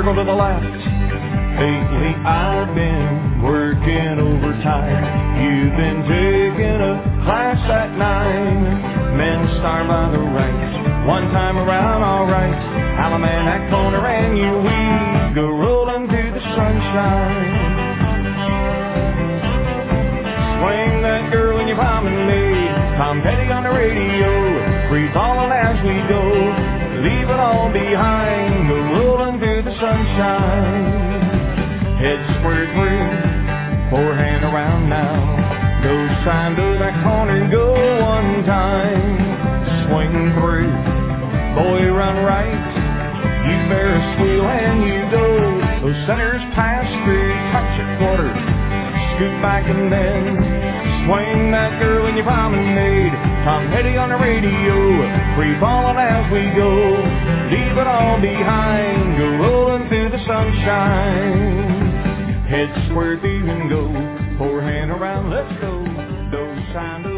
circle to the left. Lately I've been working overtime. You've been taking a class at 9. Men start by the right, one time around alright. Alaman that corner and you we go rolling through the sunshine. Swing that girl in your promenade. Tom Petty on the radio, free falling as we go. Leave it all behind, go rolling through the sunshine. Head square through, forehand around now. Go sign to that corner, go one time. Swing through, boy run right. You Ferris wheel and you go. Those centers pass through, touch your quarter, scoot back and then swing that girl in your promenade. Tom Petty on the radio, free falling as we go. Leave it all behind, go rolling through the sunshine. Head square through and go, forehand around, let's go. Those signs